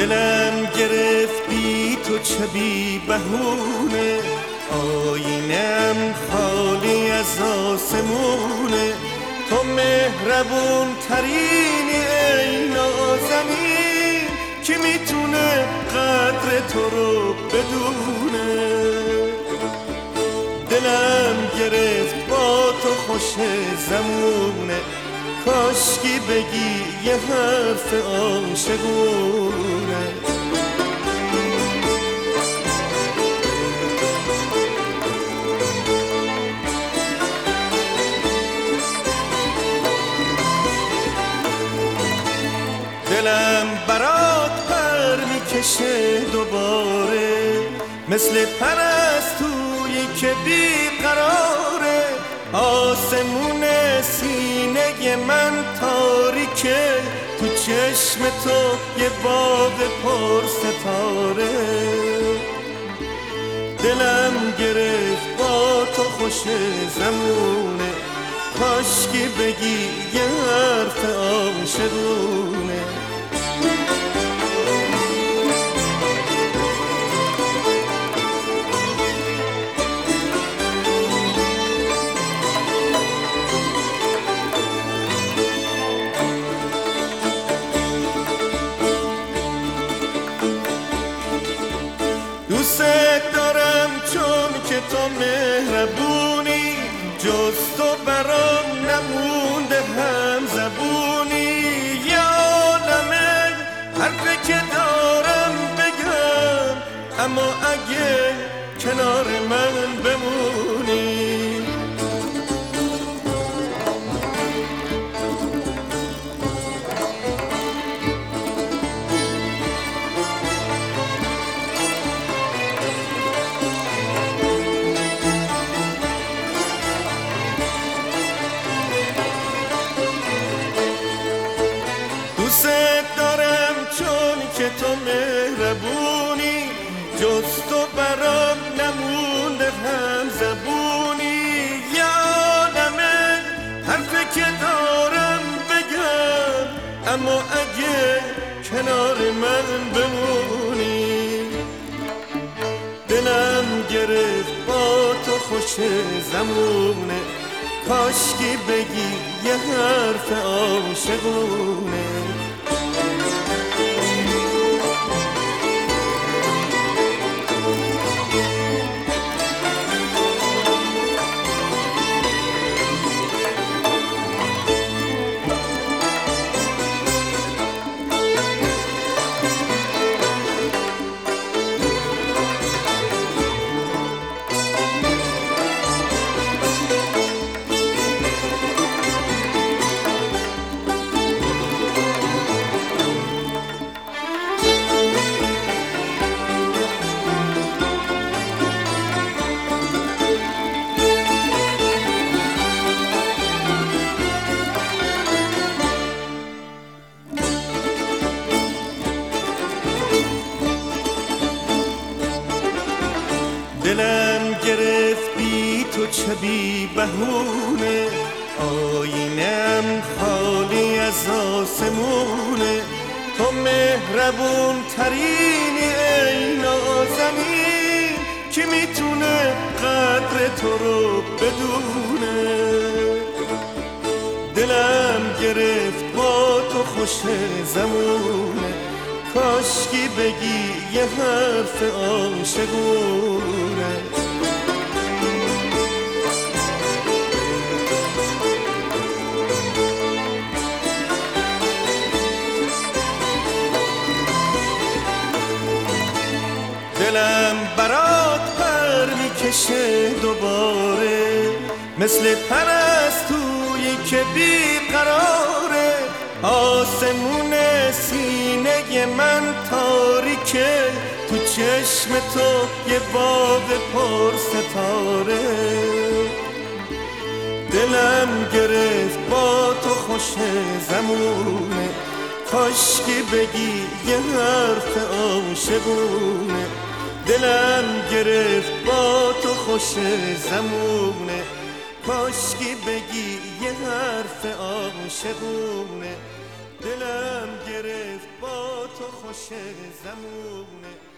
دلم گرفت بی تو چه بی بهونه، آینم خالی از آسمونه. تو مهربون ترینی ای نازنین، که میتونه قدر تو رو بدونه. دلم گرفت با تو خوش زمونه، کاشکی بگی یه حرف عاشقونه. دلم برات پر میکشه دوباره، مثل پرستویی که بیقراره. آسمون سینه من تاریکه، تو چشم تو یه باغ پر ستاره. دلم گرفت با تو خوش زمونه، کاشکی بگی یه حرف عاشقونه. دوست دارم چون که تو مهربونی، جز تو برام نمونده هم زبونی. یادمه حرفی که دارم بگم، اما اگه کنار من بمونی. دوست دارم چون که تو مهربونی، جز تو برام نمونده هم زبونی. یادمه حرفی که دارم بگم، اما اگه کنار من بمونی. دلم گرفت با تو خوش زمونه، کاشکی بگی یه حرف عاشقونه. دلم گرفت بی تو چه بی بهونه، آینم خالی از آسمونه. تو مهربون ترینی ای نازنین، که میتونه قدر تو رو بدونه. دلم گرفت با تو خوش زمونه، کاشکی بگی یه حرف عاشقونه. دلم برات پر میکشه دوباره، مثل پرستویی که بیقراره. آسمون سینه من تاریکه، تو چشم تو یه باغ پر ستاره. دلم گرفت با تو خوش زمونه، کاشکی بگی یه حرف عاشقونه. دلم گرفت با تو خوش زمونه، کاشکی بگی یه حرف عاشقونه. دلم گرفت با تو خوش زمونه